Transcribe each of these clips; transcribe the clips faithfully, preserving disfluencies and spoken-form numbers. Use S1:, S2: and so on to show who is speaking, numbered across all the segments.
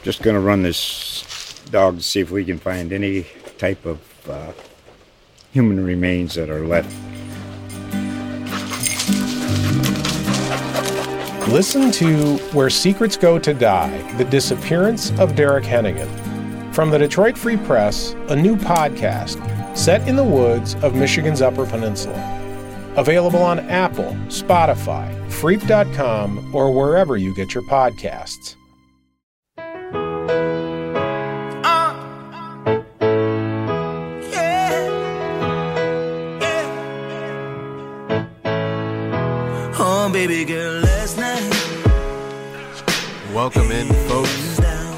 S1: just going to run this dog to see if we can find any type of uh, human remains that are left.
S2: Listen to Where Secrets Go to Die, The Disappearance of Derek Hennigan. From the Detroit Free Press, a new podcast set in the woods of Michigan's Upper Peninsula. Available on Apple, Spotify, Freep dot com, or wherever you get your podcasts.
S3: Baby girl, last night.
S4: Welcome in, folks,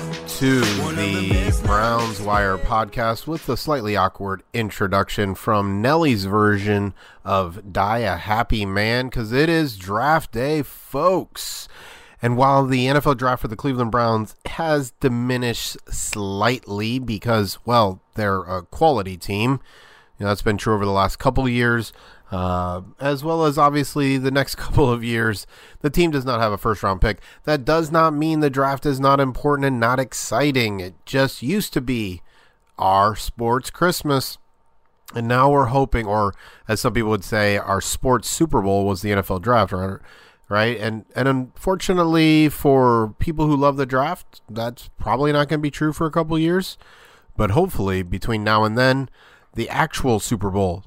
S4: to the Browns Wire podcast with a slightly awkward introduction from Nelly's version of Die a Happy Man, because it is draft day, folks. And while the N F L draft for the Cleveland Browns has diminished slightly because, well, they're a quality team, you know, that's been true over the last couple of years. Uh, as well as obviously the next couple of years, the team does not have a first round pick. That does not mean the draft is not important and not exciting. It just used to be our sports Christmas. And now we're hoping, or as some people would say, our sports Super Bowl was the N F L draft, right? And, and unfortunately for people who love the draft, that's probably not going to be true for a couple of years. But hopefully between now and then, the actual Super Bowl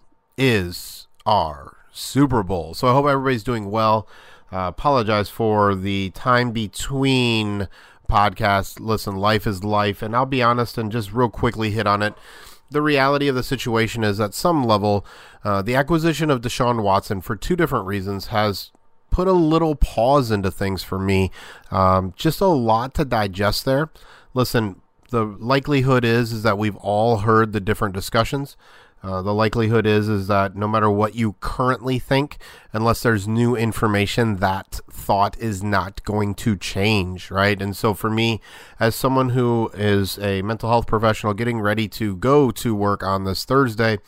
S4: is our Super Bowl. So I hope everybody's doing well. Uh, apologize for the time between podcasts. Listen, life is life, and I'll be honest and just real quickly hit on it. The reality of the situation is at some level, uh, the acquisition of Deshaun Watson for two different reasons has put a little pause into things for me. Um, just a lot to digest there. Listen, the likelihood is, is that we've all heard the different discussions. Uh, the likelihood is is that no matter what you currently think, unless there's new information, that thought is not going to change, right? And so for me, as someone who is a mental health professional getting ready to go to work on this Thursday,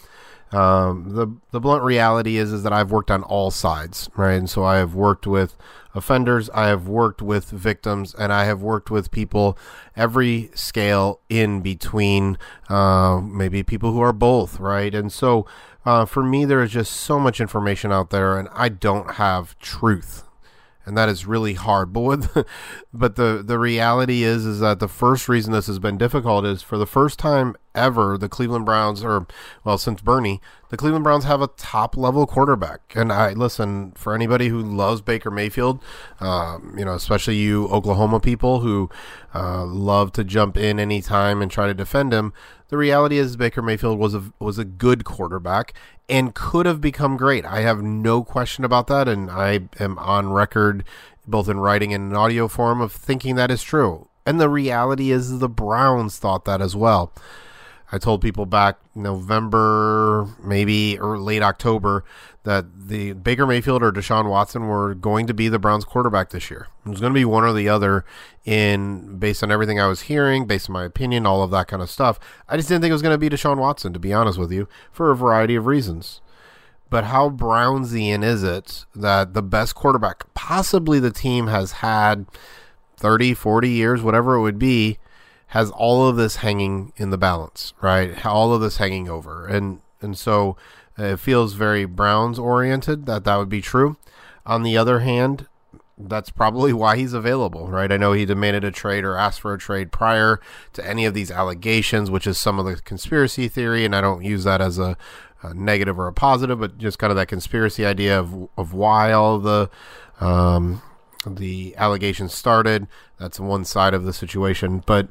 S4: um, the the blunt reality is is that I've worked on all sides, right? And so I have worked with offenders, I have worked with victims, and I have worked with people every scale in between, uh, maybe people who are both, right? And so uh, for me, there is just so much information out there, and I don't have truth. And that is really hard. But with, but the, the reality is is that the first reason this has been difficult is for the first time ever, the Cleveland Browns, or well, since Bernie, the Cleveland Browns have a top-level quarterback. And I listen, for anybody who loves Baker Mayfield, um, you know, especially you Oklahoma people who uh, love to jump in anytime and try to defend him, the reality is Baker Mayfield was a was a good quarterback and could have become great. I have no question about that, and I am on record, both in writing and in audio form, of thinking that is true. And the reality is the Browns thought that as well. I told people back November, maybe or late October, that the Baker Mayfield or Deshaun Watson were going to be the Browns quarterback this year. It was going to be one or the other, in based on everything I was hearing, based on my opinion, all of that kind of stuff. I just didn't think it was going to be Deshaun Watson, to be honest with you, for a variety of reasons. But how Brownsian is it that the best quarterback possibly the team has had thirty, forty years, whatever it would be, has all of this hanging in the balance, right? All of this hanging over. And and so it feels very Browns oriented that that would be true. On the other hand, that's probably why he's available, right? I know he demanded a trade or asked for a trade prior to any of these allegations, which is some of the conspiracy theory, and I don't use that as a, a negative or a positive, but just kind of that conspiracy idea of of why all of the um, the allegations started. That's one side of the situation, but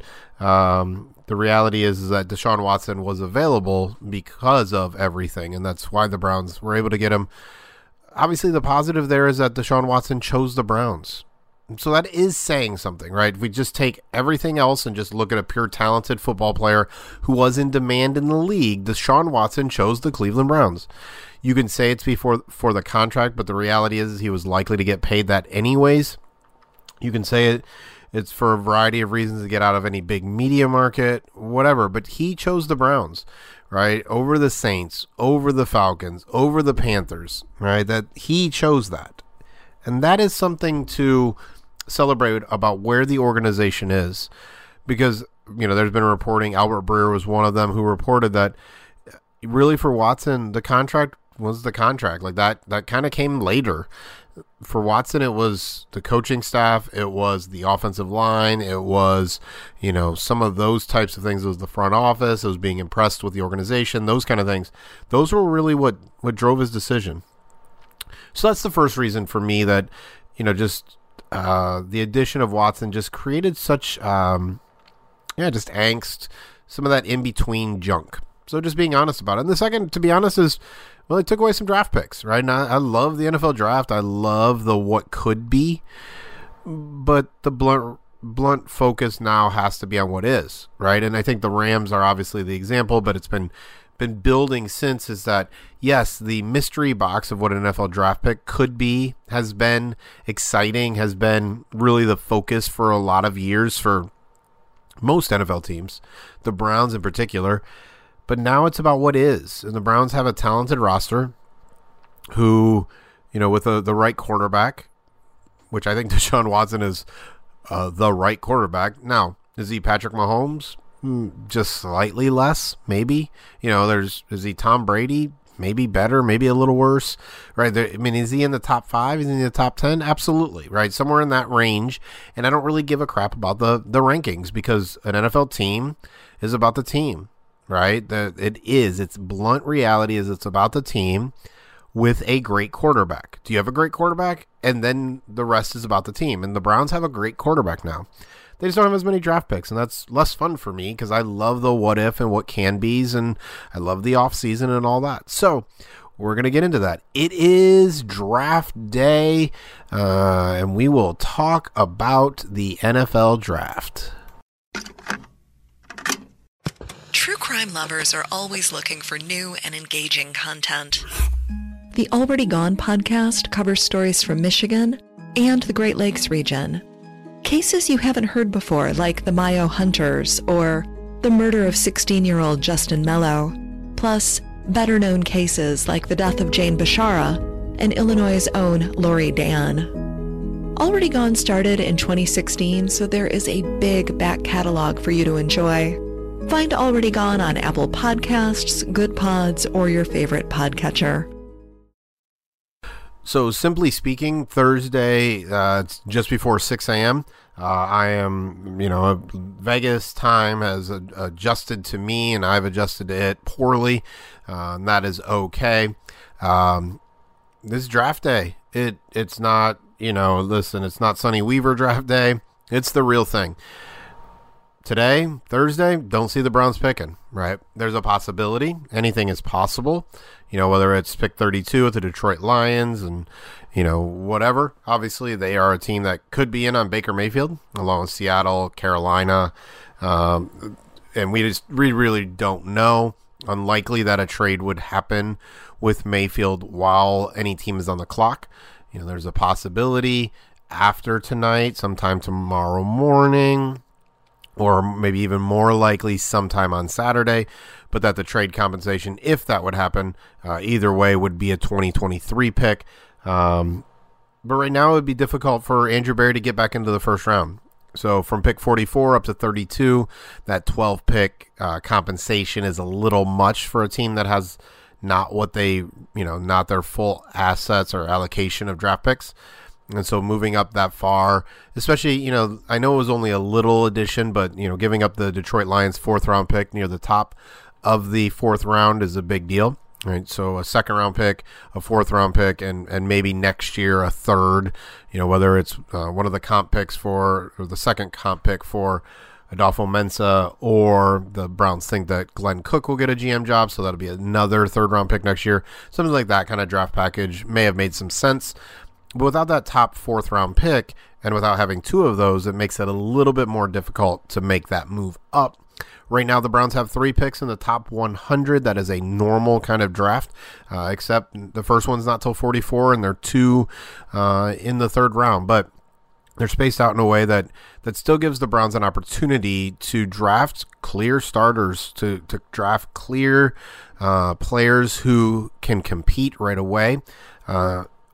S4: um, the reality is, is that Deshaun Watson was available because of everything, and that's why the Browns were able to get him. Obviously, the positive there is that Deshaun Watson chose the Browns. So that is saying something, right? If we just take everything else and just look at a pure talented football player who was in demand in the league, Deshaun Watson chose the Cleveland Browns. You can say it's before for the contract, but the reality is he was likely to get paid that anyways. You can say it it's for a variety of reasons to get out of any big media market, whatever, but he chose the Browns, right? Over the Saints, over the Falcons, over the Panthers, right? That he chose that. And that is something to celebrate about where the organization is, because, you know, there's been reporting, Albert Breer was one of them who reported that really for Watson, the contract was the contract. Like that, that kind of came later. For Watson, it was the coaching staff, it was the offensive line, it was, you know, some of those types of things. It was the front office, it was being impressed with the organization, those kind of things. Those were really what, what drove his decision. So that's the first reason for me that, you know, just uh, the addition of Watson just created such, um, yeah, just angst, some of that in-between junk. So just being honest about it. And the second, to be honest, is, well, they took away some draft picks, right? And I, I love the N F L draft. I love the what could be, but the blunt blunt focus now has to be on what is, right? And I think the Rams are obviously the example, but it's been been building since, is that, yes, the mystery box of what an N F L draft pick could be has been exciting, has been really the focus for a lot of years for most N F L teams, the Browns in particular. But now it's about what is. And the Browns have a talented roster who, you know, with a, the right quarterback, which I think Deshaun Watson is uh, the right quarterback. Now, is he Patrick Mahomes? Mm, just slightly less, maybe. You know, there's is he Tom Brady? Maybe better, maybe a little worse, right? There, I mean, is he in the top five? Is he in the top ten? Absolutely, right? Somewhere in that range. And I don't really give a crap about the, the rankings, because an N F L team is about the team. Right? The, it is. It's blunt reality is it's about the team with a great quarterback. Do you have a great quarterback? And then the rest is about the team. And the Browns have a great quarterback now. They just don't have as many draft picks, and that's less fun for me because I love the what if and what can be's, and I love the offseason and all that. So we're going to get into that. It is draft day, uh, and we will talk about the N F L draft.
S5: True crime lovers are always looking for new and engaging content.
S6: The Already Gone podcast covers stories from Michigan and the Great Lakes region. Cases you haven't heard before, like the Mayo Hunters or the murder of sixteen-year-old Justin Mello, plus better-known cases like the death of Jane Bashara and Illinois' own Lori Dan. Already Gone started in twenty sixteen, so there is a big back catalog for you to enjoy. Find Already Gone on Apple Podcasts, Good Pods, or your favorite podcatcher.
S4: So simply speaking, Thursday, uh, it's just before six a.m. Uh, I am, you know, Vegas time has uh, adjusted to me, and I've adjusted to it poorly, uh, and that is okay. Um, this draft day, it it's not, you know, listen, it's not Sonny Weaver draft day. It's the real thing. Today, Thursday, don't see the Browns picking, right? There's a possibility. Anything is possible. You know, whether it's pick thirty-two with the Detroit Lions and, you know, whatever. Obviously, they are a team that could be in on Baker Mayfield, along with Seattle, Carolina. Um, and we just we really don't know. Unlikely that a trade would happen with Mayfield while any team is on the clock. You know, there's a possibility after tonight, sometime tomorrow morning, or maybe even more likely sometime on Saturday, but that the trade compensation, if that would happen, uh, either way would be a twenty twenty-three pick. Um, but right now it would be difficult for Andrew Berry to get back into the first round. So from pick forty-four up to thirty-two, that twelve pick uh, compensation is a little much for a team that has not what they, you know, not their full assets or allocation of draft picks. And so moving up that far, especially, you know, I know it was only a little addition, but, you know, giving up the Detroit Lions fourth round pick near the top of the fourth round is a big deal, right? So a second round pick, a fourth round pick, and, and maybe next year a third, you know, whether it's uh, one of the comp picks for, or the second comp pick for Adolfo Mensa, or the Browns think that Glenn Cook will get a G M job, so that'll be another third round pick next year. Something like that kind of draft package may have made some sense. But without that top fourth round pick, and without having two of those, it makes it a little bit more difficult to make that move up. Right now, the Browns have three picks in the top one hundred. That is a normal kind of draft, uh, except the first one's not till forty-four, and they're two uh, in the third round. But they're spaced out in a way that, that still gives the Browns an opportunity to draft clear starters, to, to draft clear uh, players who can compete right away. Uh,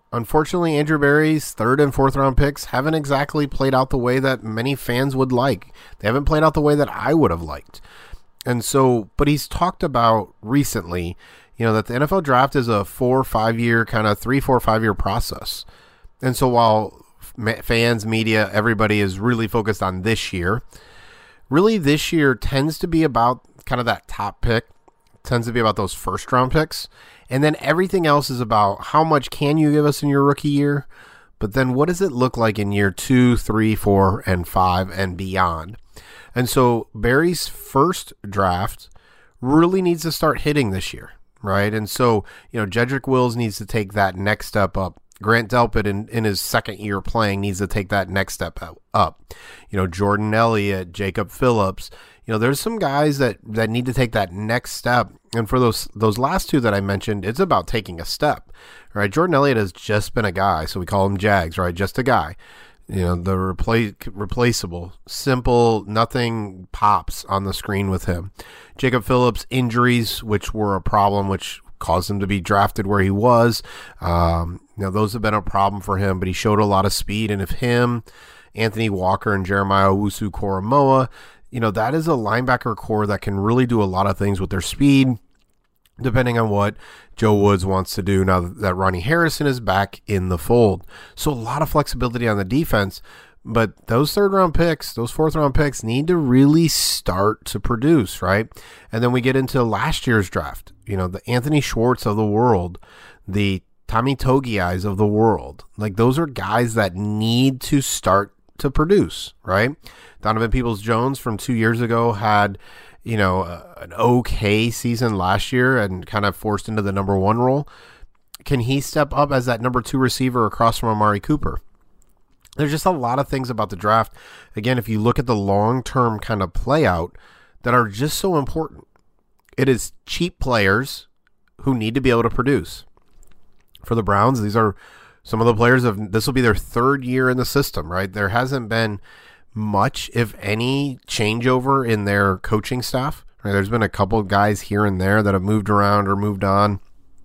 S4: unfortunately, Andrew Berry's third and fourth round picks haven't exactly played out the way that many fans would like. They haven't played out the way that I would have liked. And so, but he's talked about recently, you know, that the N F L draft is a four or five year kind of three, four, five year process. And so while fans, media, everybody is really focused on this year, really this year tends to be about kind of that top pick, tends to be about those first round picks. And then everything else is about how much can you give us in your rookie year, but then what does it look like in year two, three, four, and five and beyond? And so Berry's first draft really needs to start hitting this year, right? And so, you know, Jedrick Wills needs to take that next step up. Grant Delpit in, in his second year playing needs to take that next step up. You know, Jordan Elliott, Jacob Phillips, you know, there's some guys that, that need to take that next step. And for those those last two that I mentioned, it's about taking a step, right? Jordan Elliott has just been a guy, so we call him Jags, right? Just a guy. You know, the replace, replaceable, simple, nothing pops on the screen with him. Jacob Phillips, injuries, which were a problem, which caused him to be drafted where he was. Um, you know, those have been a problem for him, but he showed a lot of speed. And if him, Anthony Walker, and Jeremiah Owusu-Koramoah, you know, that is a linebacker core that can really do a lot of things with their speed, depending on what Joe Woods wants to do now that Ronnie Harrison is back in the fold. So a lot of flexibility on the defense, but those third round picks, those fourth round picks need to really start to produce, right? And then we get into last year's draft, you know, the Anthony Schwartz of the world, the Tommy Togiai's of the world. Like, those are guys that need to start to produce, right? Donovan Peoples-Jones from two years ago had, you know, uh, an okay season last year and kind of forced into the number one role. Can he step up as that number two receiver across from Amari Cooper? There's just a lot of things about the draft. Again, if you look at the long-term kind of play out that are just so important. It is cheap players who need to be able to produce. For the Browns, these are some of the players of, this will be their third year in the system, right? There hasn't been much, if any, changeover in their coaching staff. Right? There's been a couple of guys here and there that have moved around or moved on.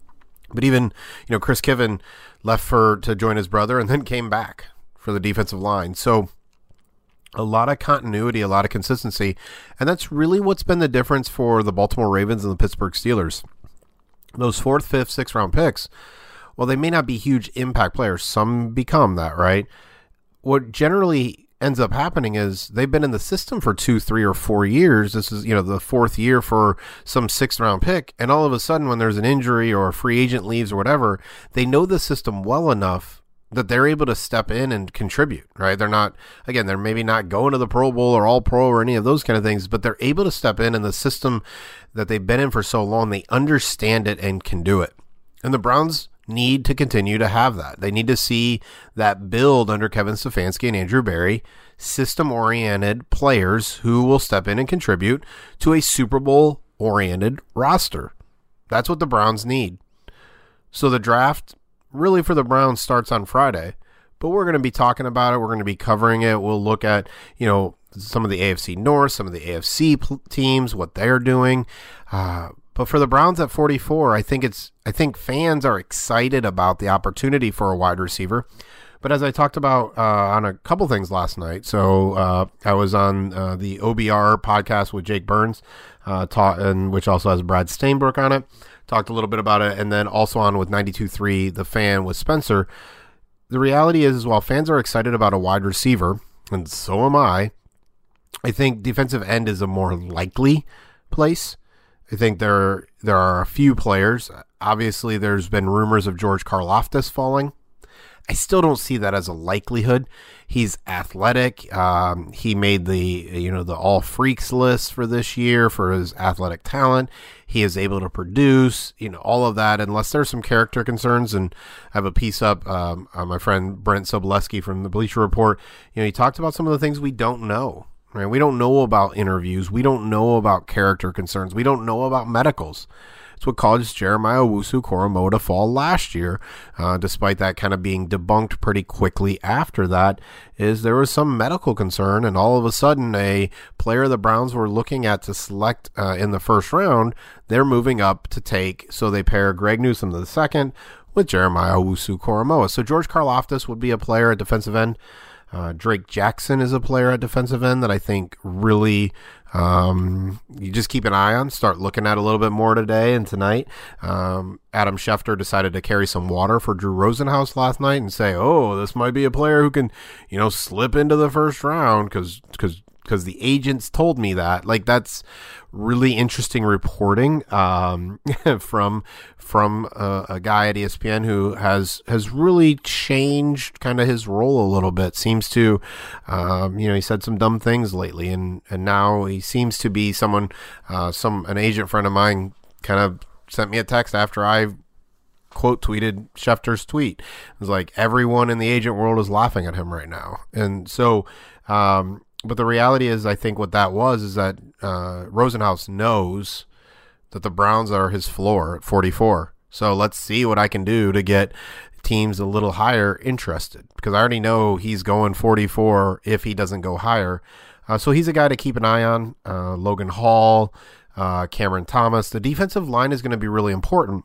S4: But even, you know, Chris Kiven left for to join his brother and then came back for the defensive line. So a lot of continuity, a lot of consistency. And that's really what's been the difference for the Baltimore Ravens and the Pittsburgh Steelers. Those fourth, fifth, sixth round picks, well, they may not be huge impact players. Some become that, right? What generally ends up happening is they've been in the system for two, three, or four years. This is, you know, the fourth year for some sixth round pick. And all of a sudden, when there's an injury or a free agent leaves or whatever, they know the system well enough that they're able to step in and contribute, right? They're not, again, they're maybe not going to the Pro Bowl or All Pro or any of those kind of things, but they're able to step in in the system that they've been in for so long. They understand it and can do it. And the Browns need to continue to have that. They need to see that build under Kevin Stefanski and Andrew Berry, system-oriented players who will step in and contribute to a Super Bowl-oriented roster. That's what the Browns need. So the draft, really for the Browns, starts on Friday, but we're going to be talking about it. We're going to be covering it. We'll look at, you know, some of the A F C North, some of the A F C pl- teams, what they're doing. Uh, But for the Browns at forty-four, I think it's I think fans are excited about the opportunity for a wide receiver. But as I talked about uh, on a couple things last night, so uh, I was on uh, the O B R podcast with Jake Burns, uh, ta- and which also has Brad Steinbrook on it. Talked a little bit about it, and then also on with ninety-two point three, The Fan with Spencer. The reality is, is while fans are excited about a wide receiver, and so am I, I think defensive end is a more likely place. I think there there are a few players. Obviously, there's been rumors of George Karlaftis falling. I still don't see that as a likelihood. He's athletic. Um, he made the you know the All Freaks list for this year for his athletic talent. He is able to produce, you know, all of that. Unless there's some character concerns, and I have a piece up. Um, uh, my friend Brent Sobleski from the Bleacher Report. You know, he talked about some of the things we don't know. Right? We don't know about interviews. We don't know about character concerns. We don't know about medicals. It's what caused Jeremiah Owusu-Koramoah to fall last year, uh, despite that kind of being debunked pretty quickly after that, is there was some medical concern, and all of a sudden a player the Browns were looking at to select uh, in the first round, they're moving up to take, so they pair Greg Newsome the second with Jeremiah Owusu-Koramoah. So George Karlaftis would be a player at defensive end. Uh, Drake Jackson is a player at defensive end that I think really um, you just keep an eye on, start looking at a little bit more today and tonight. Um, Adam Schefter decided to carry some water for Drew Rosenhaus last night and say, oh, this might be a player who can, you know, slip into the first round because because because the agents told me that. Like, that's really interesting reporting um, from from a, a guy at E S P N who has has really changed kind of his role a little bit. Seems to, um, you know, he said some dumb things lately, and, and now he seems to be someone, uh, some an agent friend of mine kind of sent me a text after I quote tweeted Schefter's tweet. It was like, everyone in the agent world is laughing at him right now. And so, um, but the reality is, I think what that was is that uh, Rosenhaus knows that the Browns are his floor at forty-four. So let's see what I can do to get teams a little higher interested, because I already know he's going forty-four if he doesn't go higher. Uh, so he's a guy to keep an eye on. Uh, Logan Hall, uh, Cameron Thomas. The defensive line is going to be really important,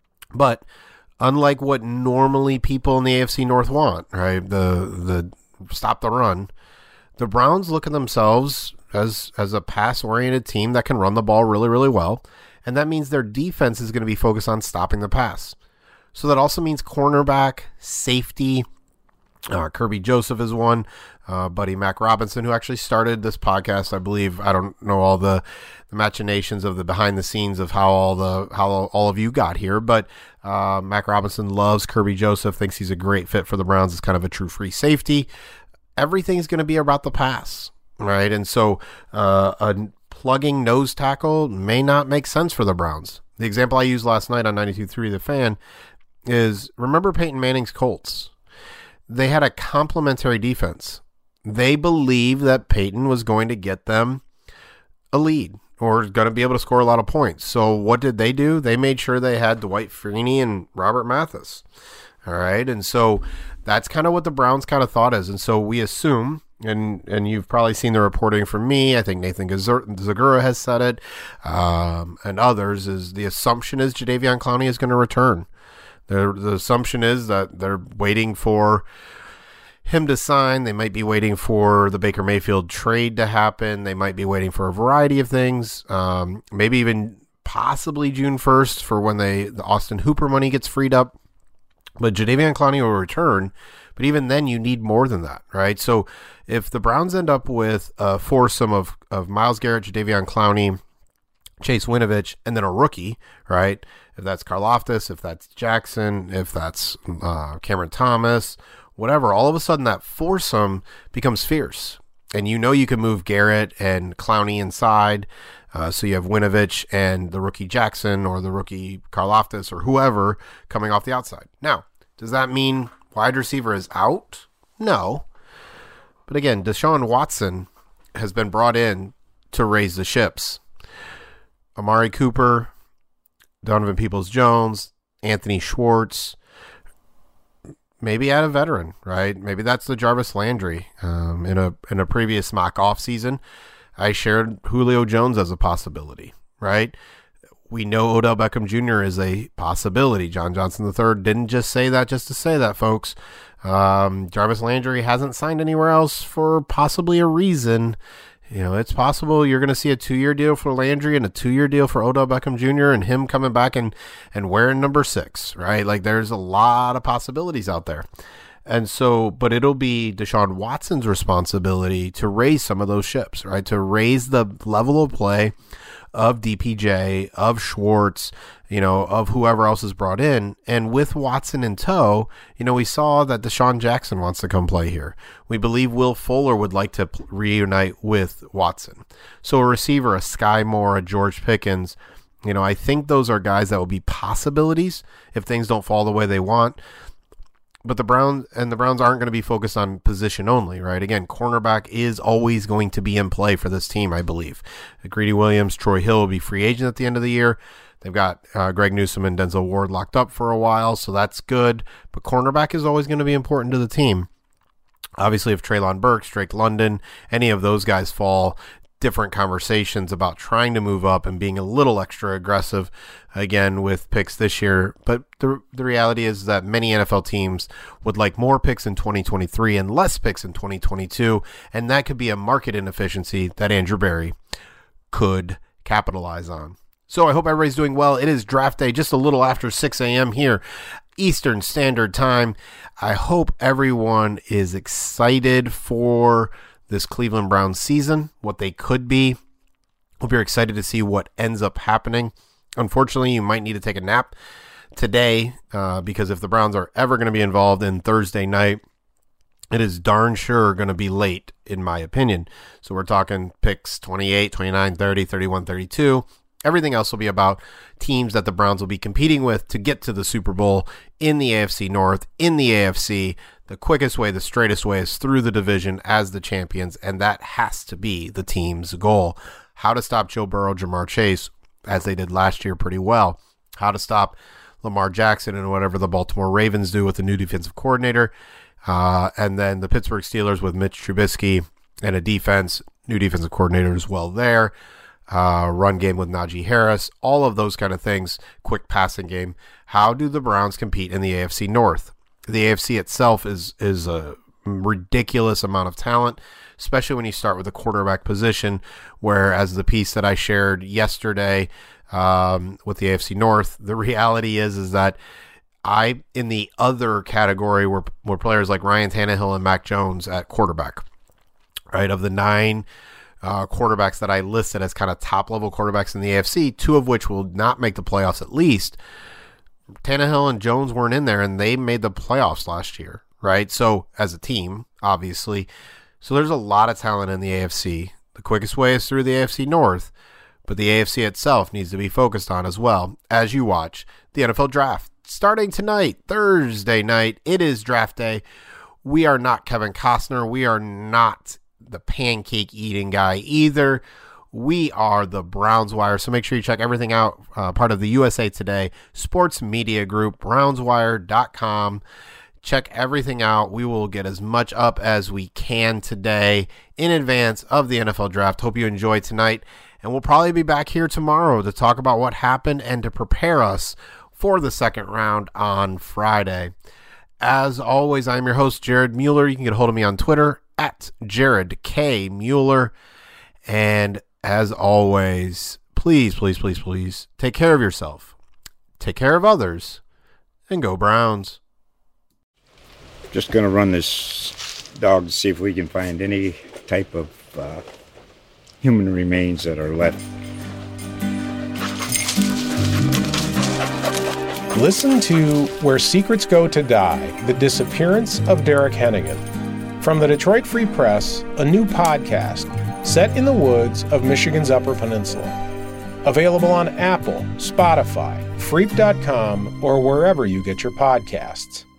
S4: but unlike what normally people in the A F C North want, right? The the stop the run. The Browns look at themselves as as a pass-oriented team that can run the ball really, really well, and that means their defense is going to be focused on stopping the pass. So that also means cornerback, safety. Uh, Kirby Joseph is one. Uh, buddy Mac Robinson, who actually started this podcast, I believe. I don't know all the, the machinations of the behind the scenes of how all the how all of you got here, but uh, Mac Robinson loves Kirby Joseph, thinks he's a great fit for the Browns as kind of a true free safety. Everything's going to be about the pass, right? And so uh, a plugging nose tackle may not make sense for the Browns. The example I used last night on ninety-two point three The Fan is, remember Peyton Manning's Colts? They had a complementary defense. They believed that Peyton was going to get them a lead or going to be able to score a lot of points. So what did they do? They made sure they had Dwight Freeney and Robert Mathis. All right, and so that's kind of what the Browns kind of thought is. And so we assume, and and you've probably seen the reporting from me, I think Nathan Zagura has said it, um, and others, is the assumption is Jadeveon Clowney is going to return. The, the assumption is that they're waiting for him to sign. They might be waiting for the Baker Mayfield trade to happen. They might be waiting for a variety of things, um, maybe even possibly June first for when they the Austin Hooper money gets freed up. But Jadeveon Clowney will return, but even then you need more than that, right? So if the Browns end up with a foursome of, of Myles Garrett, Jadeveon Clowney, Chase Winovich, and then a rookie, right? If that's Karlaftis, if that's Jackson, if that's uh, Cameron Thomas, whatever, all of a sudden that foursome becomes fierce. And you know you can move Garrett and Clowney inside. Uh, so you have Winovich and the rookie Jackson or the rookie Karlaftis or whoever coming off the outside. Now, does that mean wide receiver is out? No. But again, Deshaun Watson has been brought in to raise the ships. Amari Cooper, Donovan Peoples-Jones, Anthony Schwartz, maybe add a veteran, right? Maybe that's the Jarvis Landry. Um, in a in a previous mock off season, I shared Julio Jones as a possibility, right? We know Odell Beckham Junior is a possibility. John Johnson the third didn't just say that just to say that, folks. Um, Jarvis Landry hasn't signed anywhere else for possibly a reason. You know, it's possible you're going to see a two-year deal for Landry and a two-year deal for Odell Beckham Junior and him coming back and, and wearing number six, right? Like, there's a lot of possibilities out there. And so, but it'll be Deshaun Watson's responsibility to raise some of those ships, right? To raise the level of play of D P J, of Schwartz, you know, of whoever else is brought in. And with Watson in tow, you know, we saw that Deshaun Jackson wants to come play here. We believe Will Fuller would like to reunite with Watson. So a receiver, a Sky Moore, a George Pickens, you know, I think those are guys that will be possibilities if things don't fall the way they want. But the Browns and the Browns aren't going to be focused on position only, right? Again, cornerback is always going to be in play for this team, I believe. Greedy Williams, Troy Hill will be free agent at the end of the year. They've got uh, Greg Newsome and Denzel Ward locked up for a while, so that's good. But cornerback is always going to be important to the team. Obviously, if Treylon Burks, Drake London, any of those guys fall, different conversations about trying to move up and being a little extra aggressive again with picks this year. But the the reality is that many N F L teams would like more picks in twenty twenty-three and less picks in twenty twenty-two, and that could be a market inefficiency that Andrew Berry could capitalize on. So I hope everybody's doing well. It is draft day, just a little after six a.m. here, Eastern Standard Time. I hope everyone is excited for this Cleveland Browns season, what they could be. Hope you're excited to see what ends up happening. Unfortunately, you might need to take a nap today uh, because if the Browns are ever going to be involved in Thursday night, it is darn sure going to be late, in my opinion. So we're talking picks twenty-eight, twenty-nine, thirty, thirty-one, thirty-two. Everything else will be about teams that the Browns will be competing with to get to the Super Bowl in the A F C North, in the A F C. The quickest way, the straightest way is through the division as the champions, and that has to be the team's goal. How to stop Joe Burrow, Jamar Chase, as they did last year pretty well. How to stop Lamar Jackson and whatever the Baltimore Ravens do with the new defensive coordinator. Uh, and then the Pittsburgh Steelers with Mitch Trubisky and a defense, new defensive coordinator as well there. Uh, run game with Najee Harris, all of those kind of things, quick passing game. How do the Browns compete in the A F C North? The A F C itself is is a ridiculous amount of talent, especially when you start with the quarterback position, where as the piece that I shared yesterday um, with the A F C North, the reality is is that I, in the other category, were, were players like Ryan Tannehill and Mac Jones at quarterback, right? Of the nine Uh, quarterbacks that I listed as kind of top-level quarterbacks in the A F C, two of which will not make the playoffs at least. Tannehill and Jones weren't in there, and they made the playoffs last year, right? So, as a team, obviously. So, there's a lot of talent in the A F C. The quickest way is through the A F C North, but the A F C itself needs to be focused on as well as you watch the N F L Draft. Starting tonight, Thursday night, it is draft day. We are not Kevin Costner. We are not the pancake eating guy either. We are the Browns Wire, so make sure you check everything out. Uh, part of the U S A Today Sports Media Group, browns wire dot com. Check everything out. We will get as much up as we can today in advance of the N F L Draft. Hope you enjoyed tonight, and we'll probably be back here tomorrow to talk about what happened and to prepare us for the second round on Friday. As always, I'm your host, Jared Mueller. You can get a hold of me on Twitter at Jared K. Mueller. And as always, please, please, please, please take care of yourself, take care of others, and go Browns.
S1: Just going to run this dog to see if we can find any type of uh, human remains that are left.
S2: Listen to Where Secrets Go to Die, The Disappearance of Derek Hennigan. From the Detroit Free Press, a new podcast set in the woods of Michigan's Upper Peninsula. Available on Apple, Spotify, freep dot com, or wherever you get your podcasts.